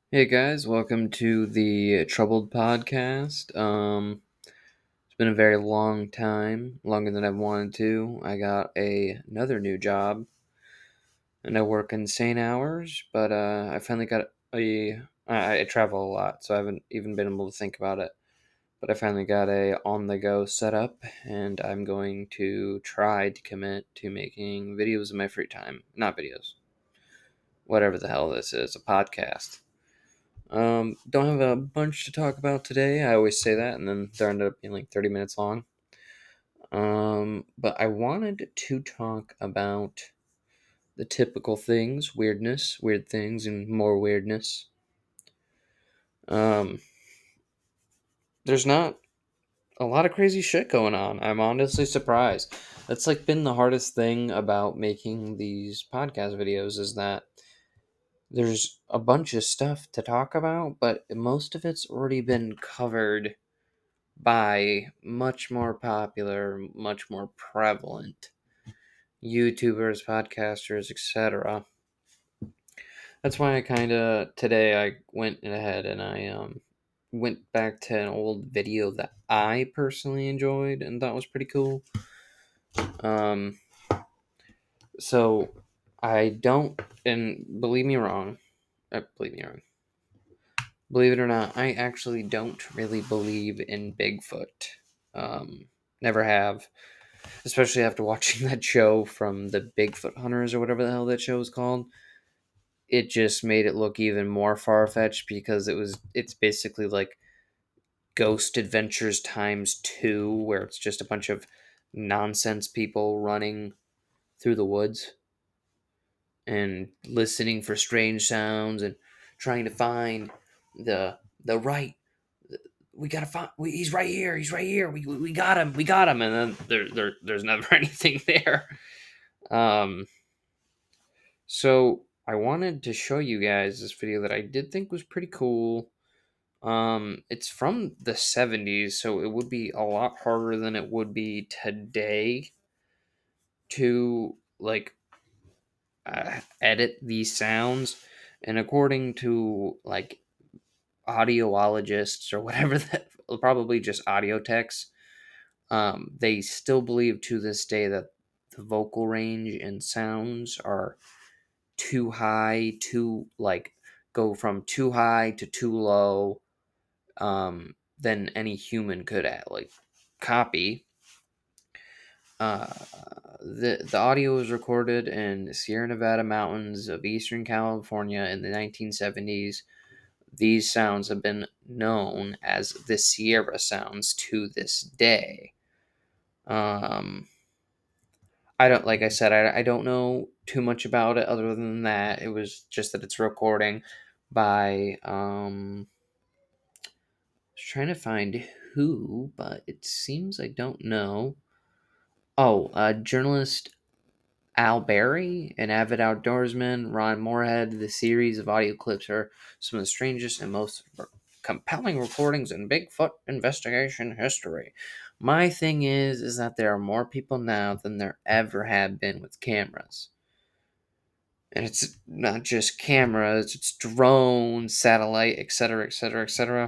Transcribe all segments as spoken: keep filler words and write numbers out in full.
Hey guys, welcome to the Troubled Podcast. Um, it's been a very long time, longer than I've wanted to. I got a another new job, and I work insane hours. But uh, I finally got a. I, I travel a lot, so I haven't even been able to think about it. But I finally got a on the go setup, and I'm going to try to commit to making videos in my free time. Not videos, whatever the hell this is, a podcast. Um, don't have a bunch to talk about today. I always say that, and then they ended up being like thirty minutes long. Um, but I wanted to talk about the typical things, weirdness, weird things, and more weirdness. Um, there's not a lot of crazy shit going on. I'm honestly surprised. That's like been the hardest thing about making these podcast videos is that there's a bunch of stuff to talk about, but most of it's already been covered by much more popular, much more prevalent YouTubers, podcasters, et cetera. That's why I kind of today I went ahead and I um went back to an old video that I personally enjoyed and thought was pretty cool. Um, so I don't, and believe me wrong, uh, believe me wrong. Believe it or not, I actually don't really believe in Bigfoot. Um, never have. Especially after watching that show from the Bigfoot Hunters or whatever the hell that show was called. It just made it look even more far fetched because it was it's basically like Ghost Adventures times two, where it's just a bunch of nonsense people running through the woods and listening for strange sounds and trying to find the the right we gotta find we, he's right here he's right here we, we, we got him we got him and then there, there there's never anything there. um So I wanted to show you guys this video that I did think was pretty cool. Um, it's from the seventies, so it would be a lot harder than it would be today to like uh, edit these sounds. And according to like audiologists or whatever that probably just audio techs, um, they still believe to this day that the vocal range and sounds are too high, too like go from too high to too low, um, than any human could uh, like copy. Uh, the the audio was recorded in the Sierra Nevada mountains of Eastern California in the nineteen seventies. These sounds have been known as the Sierra sounds to this day. Um, I don't like I said I, I don't know too much about it other than that it was just that it's recording by um I was trying to find who, but it seems I don't know. Oh, uh journalist Al Berry, an avid outdoorsman, Ron Moorhead. The series of audio clips are some of the strangest and most compelling recordings in Bigfoot investigation history. My thing is is that there are more people now than there ever have been with cameras. And it's not just cameras, it's drones, satellite, et cetera, et cetera, et cetera.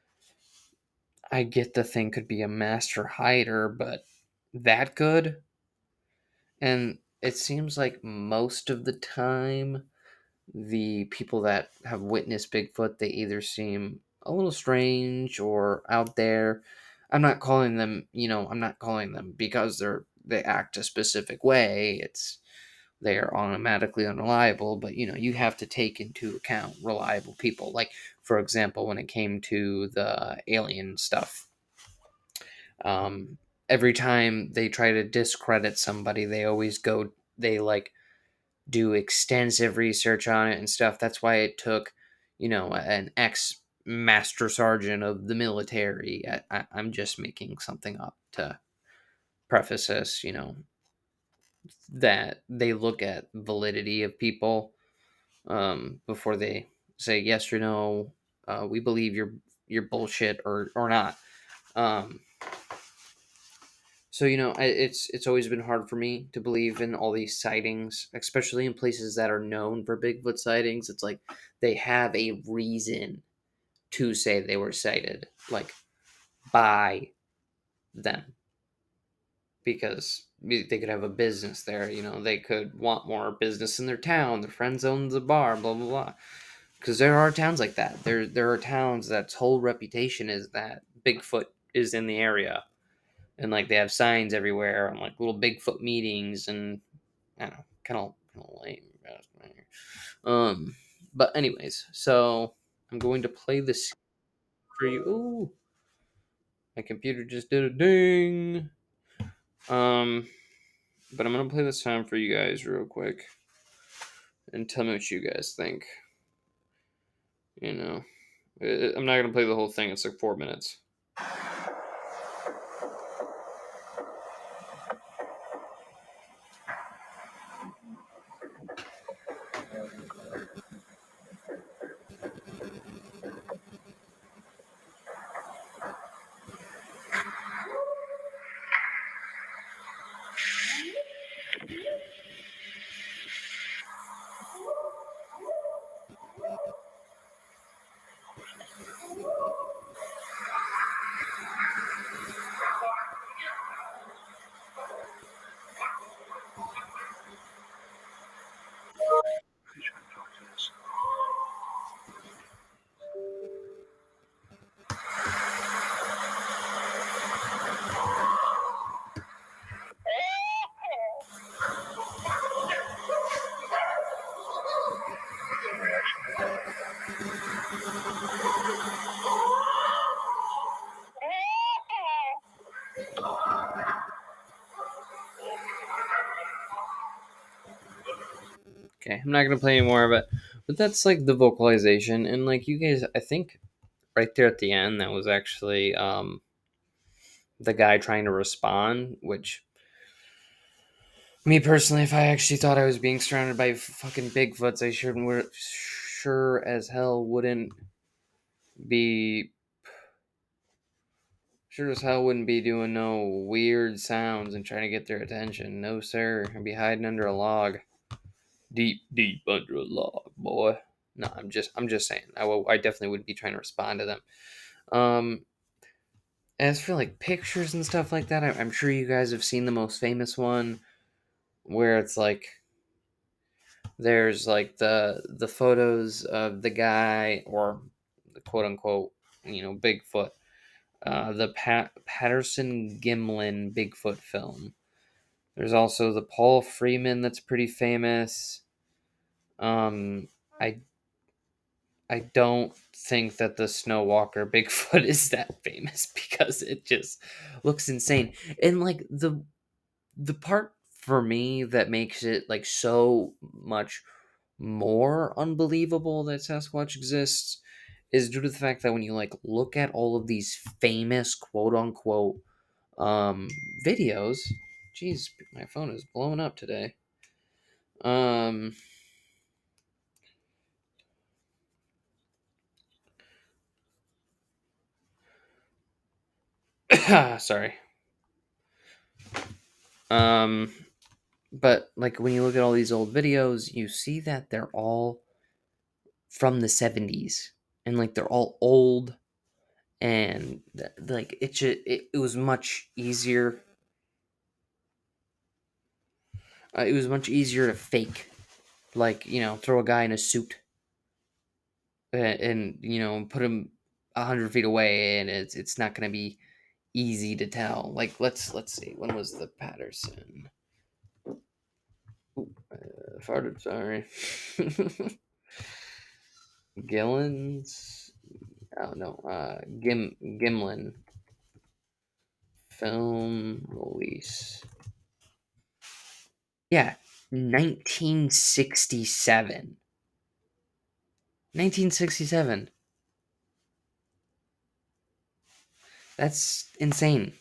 I get the thing could be a master hider, but that good? And it seems like most of the time, the people that have witnessed Bigfoot, they either seem a little strange or out there. I'm not calling them, you know, I'm not calling them because they're they act a specific way. It's they are automatically unreliable, but you know, you have to take into account reliable people. Like, for example, when it came to the alien stuff, um, every time they try to discredit somebody, they always go, they like do extensive research on it and stuff. That's why it took, you know, an ex master sergeant of the military. I, I, I'm just making something up to preface this, you know, that they look at validity of people um, before they say yes or no. Uh, we believe you're you're bullshit or or not. Um, So you know, I, it's it's always been hard for me to believe in all these sightings, especially in places that are known for Bigfoot sightings. It's like they have a reason to say they were sighted, like by them, because they could have a business there. You know, they could want more business in their town. Their friends owns a bar, blah blah blah. Because there are towns like that. There there are towns that's whole reputation is that Bigfoot is in the area, and like they have signs everywhere and like little Bigfoot meetings, and I don't know, kind of kind of lame. Um, but anyways, so I'm going to play this for you. Ooh, my computer just did a ding. Um, but I'm gonna play this sound for you guys real quick, and tell me what you guys think. You know, I'm not gonna play the whole thing. It's like four minutes. Okay, I'm not gonna play any more of it, but that's like the vocalization, and like you guys, I think right there at the end, that was actually um the guy trying to respond. Which, me personally, if I actually thought I was being surrounded by fucking Bigfoots, I sure would, sure as hell wouldn't be, sure as hell wouldn't be doing no weird sounds and trying to get their attention. No sir, I'd be hiding under a log, deep, deep under a log, boy. No, I'm just, I'm just saying. I will, I definitely wouldn't be trying to respond to them. Um, as for like pictures and stuff like that, I, I'm sure you guys have seen the most famous one, where it's like there's like the the photos of the guy, or the quote unquote, you know, Bigfoot, uh, the Pat- Patterson Gimlin Bigfoot film. There's also the Paul Freeman that's pretty famous. Um, I I don't think that the Snow Walker Bigfoot is that famous because it just looks insane. And like the the part for me that makes it like so much more unbelievable that Sasquatch exists is due to the fact that when you like look at all of these famous quote unquote um videos, jeez, my phone is blowing up today. Um sorry. Um but like when you look at all these old videos, you see that they're all from the seventies, and like they're all old, and th- like it, ju- it it was much easier, uh, it was much easier to fake, like, you know, throw a guy in a suit, and, and you know, put him a hundred feet away, and it's it's not gonna be easy to tell. Like let's let's see, when was the Patterson? Ooh, uh, farted. Sorry. Gillen's. Oh no. Uh, Gim Gimlin film release. Yeah, nineteen sixty-seven. nineteen sixty-seven. That's insane.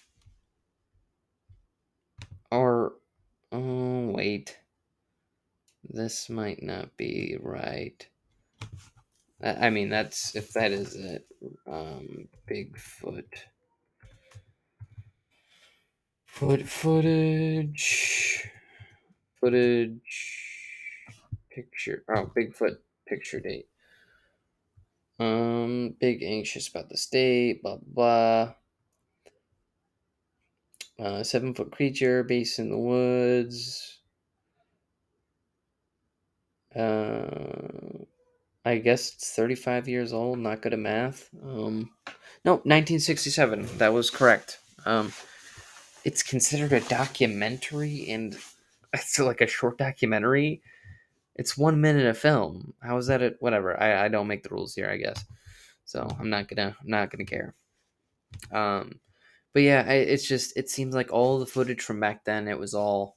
Or, oh, wait. This might not be right. I I mean, that's, if that is it. Um, Bigfoot. Foot footage. Footage. Picture. Oh, Bigfoot picture date. Um, big anxious about the state. Blah blah. Uh, seven foot creature based in the woods. Uh, I guess it's thirty-five years old. Not good at math. Um, no, nineteen sixty-seven. That was correct. Um, it's considered a documentary, and it's like a short documentary. It's one minute of film. How is that? A, whatever. I, I don't make the rules here, I guess. So I'm not gonna I'm not gonna care. Um, but yeah, I, it's just it seems like all the footage from back then. It was all.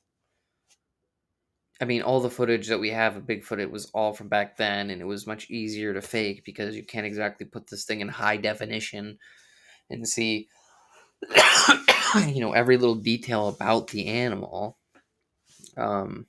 I mean, all the footage that we have of Bigfoot, it was all from back then, and it was much easier to fake because you can't exactly put this thing in high definition and see, you know, every little detail about the animal. Um,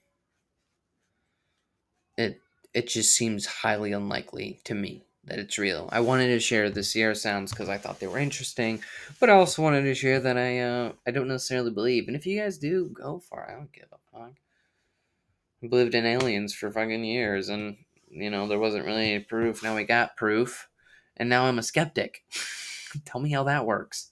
it it just seems highly unlikely to me that it's real. I wanted to share the Sierra sounds because I thought they were interesting, but I also wanted to share that I uh, I don't necessarily believe. And if you guys do, go for it. I don't give a fuck. I believed in aliens for fucking years, and you know there wasn't really any proof. Now we got proof, and now I'm a skeptic. Tell me how that works.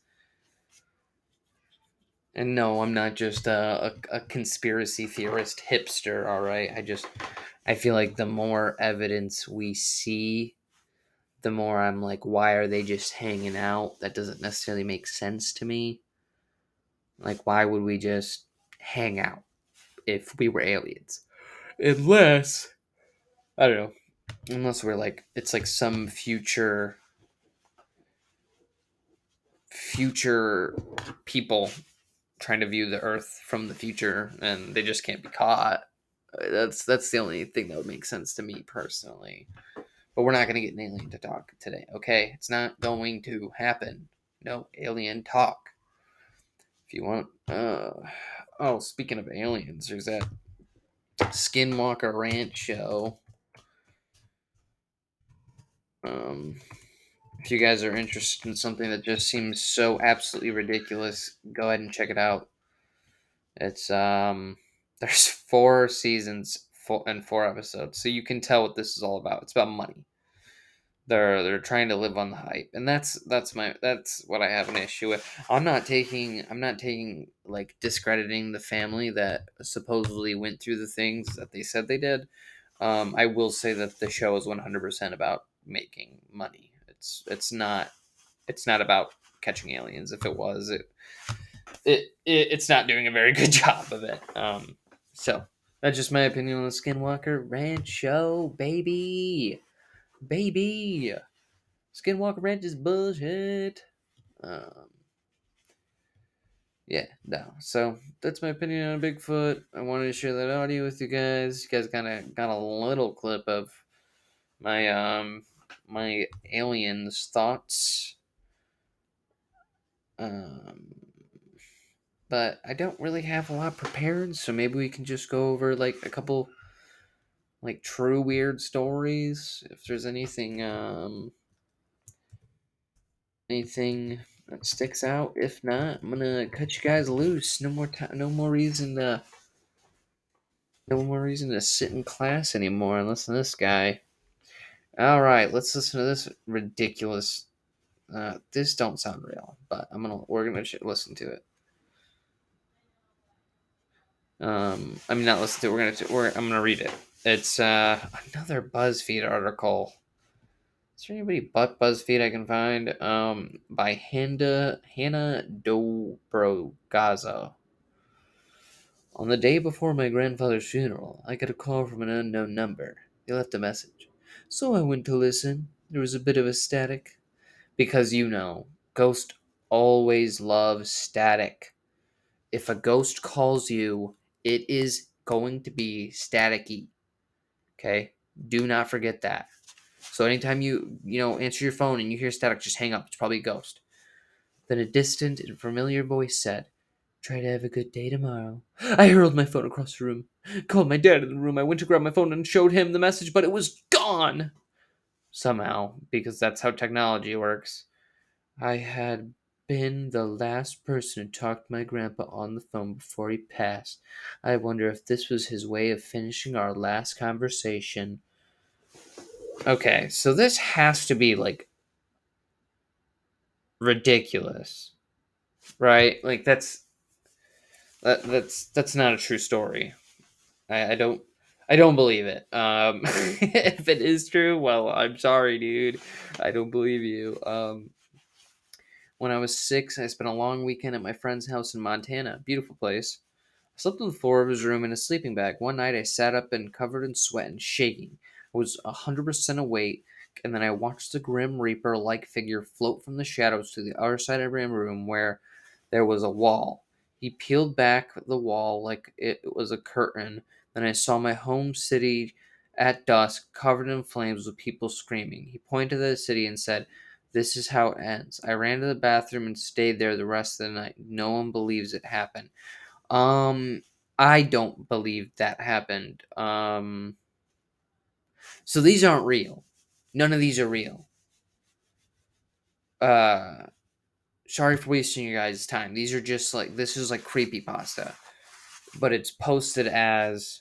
And no, I'm not just a, a, a conspiracy theorist hipster. All right, I just I feel like the more evidence we see, the more I'm like, why are they just hanging out? That doesn't necessarily make sense to me. Like, why would we just hang out if we were aliens? Unless, I don't know, unless we're like, it's like some future, future people trying to view the Earth from the future and they just can't be caught. That's that's the only thing that would make sense to me personally. But we're not going to get an alien to talk today, okay? It's not going to happen. No alien talk. If you want, uh, oh, speaking of aliens, there's that Skinwalker Ranch show. Um, if you guys are interested in something that just seems so absolutely ridiculous, go ahead and check it out. It's um, there's four seasons four, and four episodes, so you can tell what this is all about. It's about money. They're they're trying to live on the hype, and that's that's my that's what I have an issue with. I'm not taking I'm not taking like discrediting the family that supposedly went through the things that they said they did. Um, I will say that the show is one hundred percent about making money. It's it's not it's not about catching aliens. If it was, it it, it it's not doing a very good job of it. Um, so that's just my opinion on the Skinwalker Ranch show, baby, baby. Skinwalker Ranch is bullshit. Um, yeah, no. So that's my opinion on Bigfoot. I wanted to share that audio with you guys. You guys kind of got a little clip of my um my aliens thoughts. Um, but I don't really have a lot prepared, so maybe we can just go over like a couple like true weird stories. If there's anything um anything that sticks out. If not, I'm gonna cut you guys loose. No more time. No more reason to. No more reason to sit in class anymore and listen to this guy. All right, let's listen to this ridiculous. Uh, this don't sound real, but I'm gonna. We're gonna sh- listen to it. Um, I mean, not listen to it. We're gonna. We're, I'm gonna read it. It's uh another BuzzFeed article. Is there anybody but BuzzFeed I can find? Um, by Hannah Hannah Dobrogaza. On the day before my grandfather's funeral, I got a call from an unknown number. They left a message. So I went to listen. There was a bit of a static. Because you know, ghosts always love static. If a ghost calls you, it is going to be staticky. Okay? Do not forget that. So anytime you, you know, answer your phone and you hear static, just hang up. It's probably a ghost. Then a distant and familiar voice said, "Try to have a good day tomorrow." I hurled my phone across the room, called my dad in the room. I went to grab my phone and showed him the message, but it was gone. Somehow, because that's how technology works. I had been the last person to talk to my grandpa on the phone before he passed. I wonder if this was his way of finishing our last conversation. Okay, so this has to be like ridiculous, right? Like that's that, that's that's not a true story. I, I don't I don't believe it. Um, if it is true, well, I'm sorry, dude. I don't believe you. Um, when I was six, I spent a long weekend at my friend's house in Montana. Beautiful place. I slept on the floor of his room in a sleeping bag. One night, I sat up and covered in sweat and shaking. I was a hundred percent awake, and then I watched the Grim Reaper-like figure float from the shadows to the other side of my room, where there was a wall. He peeled back the wall like it was a curtain. Then I saw my home city at dusk, covered in flames with people screaming. He pointed to the city and said, "This is how it ends." I ran to the bathroom and stayed there the rest of the night. No one believes it happened. Um, I don't believe that happened. Um, so these aren't real. None of these are real. Uh, sorry for wasting your guys' time. These are just like, this is like creepy pasta, but it's posted as,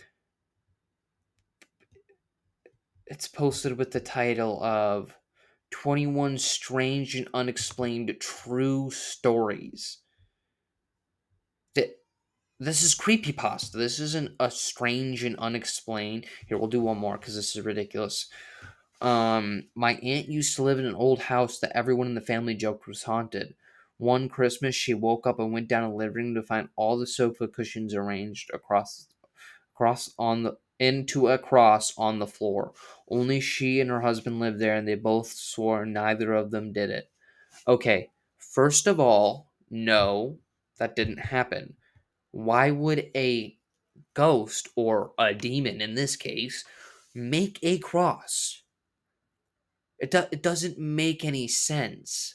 it's posted with the title of twenty-one Strange and Unexplained True Stories. That This is creepy pasta. This isn't a strange and unexplained. Here, we'll do one more because this is ridiculous. Um, my aunt used to live in an old house that everyone in the family joked was haunted. One Christmas, she woke up and went down the living room to find all the sofa cushions arranged across, across on the into a cross on the floor. Only she and her husband lived there, and they both swore neither of them did it. Okay, first of all, no, that didn't happen. Why would a ghost, or a demon in this case, make a cross? It, do- it doesn't make any sense.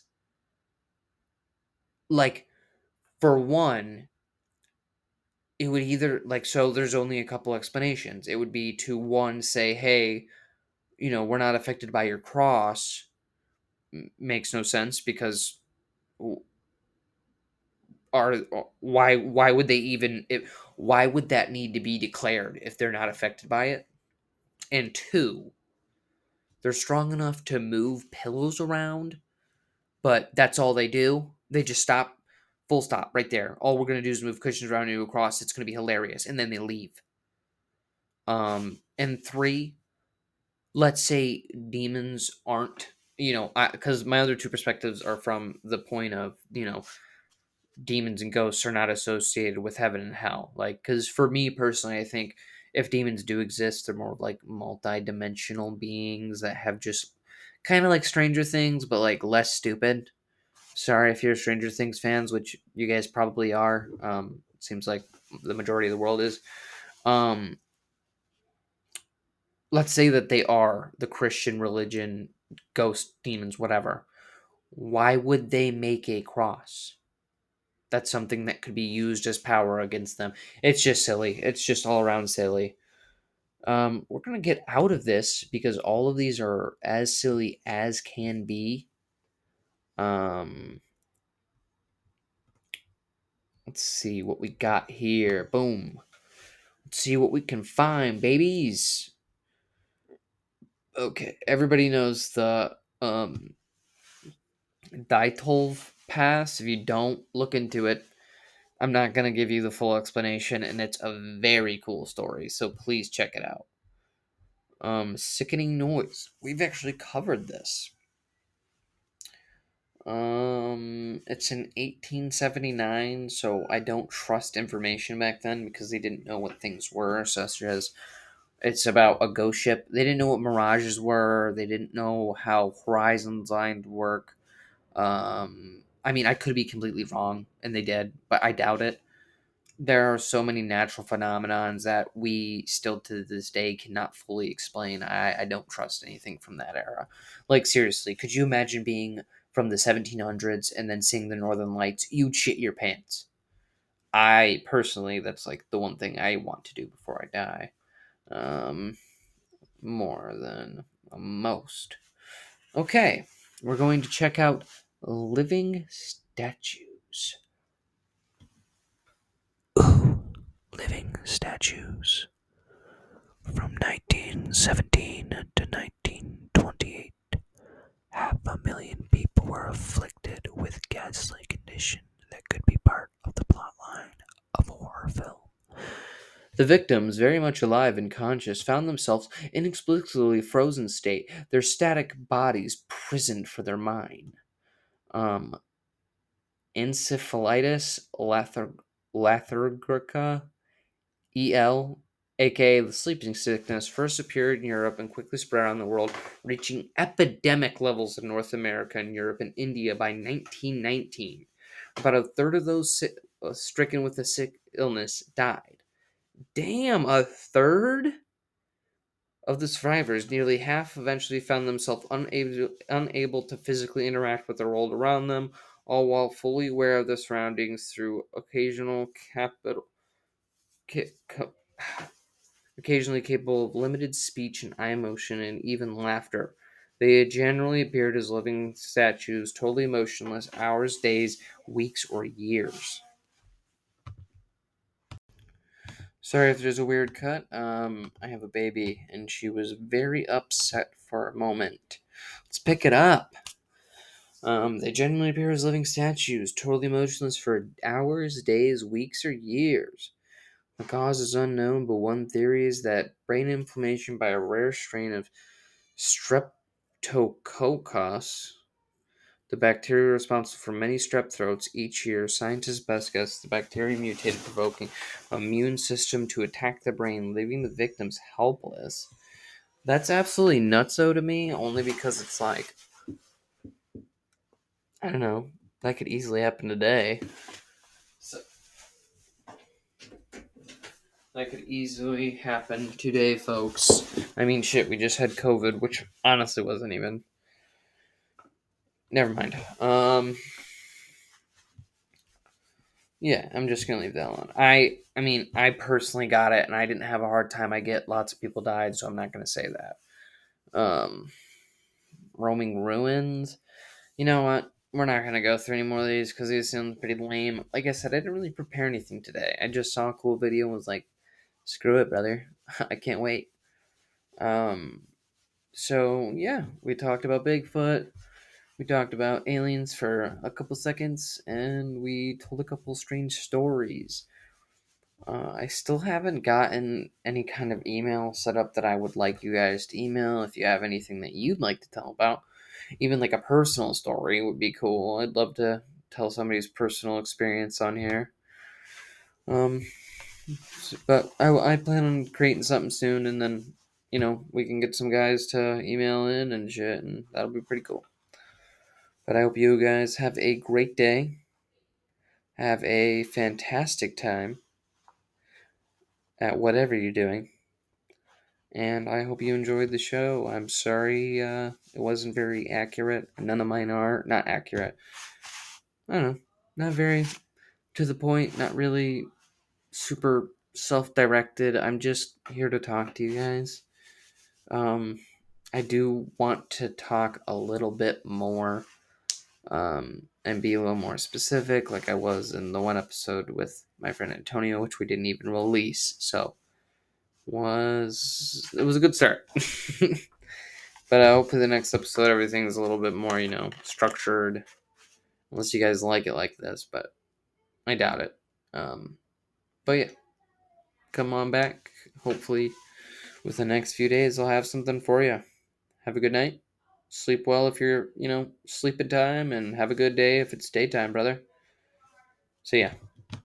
Like, for one, it would either, like, so there's only a couple explanations. It would be to, one, say, hey, you know, we're not affected by your cross. M- makes no sense because w- are why why would they even if, why would that need to be declared if they're not affected by it? And two, they're strong enough to move pillows around, but that's all they do. They just stop, full stop, right there. All we're gonna do is move cushions around and across. It's gonna be hilarious, and then they leave. Um, and three, let's say demons aren't, you know, because my other two perspectives are from the point of, you know, demons and ghosts are not associated with heaven and hell. Like, because for me personally, I think if demons do exist, they're more like multi-dimensional beings that have just kind of like Stranger Things, but like less stupid. Sorry if you're Stranger Things fans, which you guys probably are. Um, it seems like the majority of the world is. Um, let's say that they are the Christian religion, ghost, demons, whatever. Why would they make a cross? That's something that could be used as power against them. It's just silly. It's just all around silly. Um, we're gonna get out of this because all of these are as silly as can be. Um, let's see what we got here. Boom. Let's see what we can find, babies. Okay, everybody knows the um Daitolv Pass. If you don't, look into it. I'm not gonna give you the full explanation, and it's a very cool story, so please check it out. Um, sickening noise. We've actually covered this. Um, it's in eighteen seventy-nine, so I don't trust information back then because they didn't know what things were, such as it's about a ghost ship. They didn't know what mirages were. They didn't know how horizon lines work. Um, I mean, I could be completely wrong, and they did, but I doubt it. There are so many natural phenomenons that we still to this day cannot fully explain. I, I don't trust anything from that era. Like, seriously, could you imagine being from the seventeen hundreds and then seeing the Northern Lights? You'd shit your pants. I personally, that's like the one thing I want to do before I die. Um, more than most. Okay, we're going to check out Living statues. Ooh, living statues. From nineteen seventeen to nineteen twenty-eight, half a million people were afflicted with ghastly condition that could be part of the plotline of a horror film. The victims, very much alive and conscious, found themselves inexplicably frozen state, their static bodies prisoned for their mind. Um, encephalitis letharg- lethargica, E L, aka the sleeping sickness, first appeared in Europe and quickly spread around the world, reaching epidemic levels in North America and Europe and India by nineteen nineteen. About a third of those si- uh, stricken with the sick illness died. Damn, a third of the survivors, nearly half, eventually found themselves unable, unable to physically interact with the world around them, all while fully aware of their surroundings through occasional capital. Ca- ca- occasionally capable of limited speech and eye motion and even laughter. They generally appeared as living statues, totally motionless, hours, days, weeks, or years. Sorry if there's a weird cut. Um, I have a baby, and she was very upset for a moment. Let's pick it up. Um, they generally appear as living statues, totally motionless for hours, days, weeks, or years. The cause is unknown, but one theory is that brain inflammation by a rare strain of Streptococcus, the bacteria responsible for many strep throats each year. Scientists best guess the bacteria mutated, provoking an immune system to attack the brain, leaving the victims helpless. That's absolutely nutso to me, only because it's like, I don't know, that could easily happen today. So, that could easily happen today, folks. I mean, shit, we just had COVID, which honestly wasn't even. Never mind. Um, yeah, I'm just gonna leave that alone. I, I mean, I personally got it, and I didn't have a hard time. I get lots of people died, so I'm not gonna say that. Um, roaming ruins. You know what? We're not gonna go through any more of these because these sound pretty lame. Like I said, I didn't really prepare anything today. I just saw a cool video and was like, "Screw it, brother! I can't wait." Um, so yeah, we talked about Bigfoot. We talked about aliens for a couple seconds, and we told a couple strange stories. Uh, I still haven't gotten any kind of email set up that I would like you guys to email. If you have anything that you'd like to tell about, even like a personal story would be cool. I'd love to tell somebody's personal experience on here. Um, but I, I plan on creating something soon, and then you know we can get some guys to email in and shit, and that'll be pretty cool. But I hope you guys have a great day. Have a fantastic time at whatever you're doing. And I hope you enjoyed the show. I'm sorry uh, it wasn't very accurate. None of mine are. Not accurate. I don't know. Not very to the point. Not really super self directed. I'm just here to talk to you guys. Um, I do want to talk a little bit more um, and be a little more specific, like I was in the one episode with my friend Antonio, which we didn't even release. So was it was a good start. But I hope for the next episode everything's a little bit more, you know, structured. Unless you guys like it like this, but I doubt it. Um, but yeah, come on back. Hopefully, with the next few days, I'll have something for you. Have a good night. Sleep well if you're, you know, sleeping time, and have a good day if it's daytime, brother. See ya.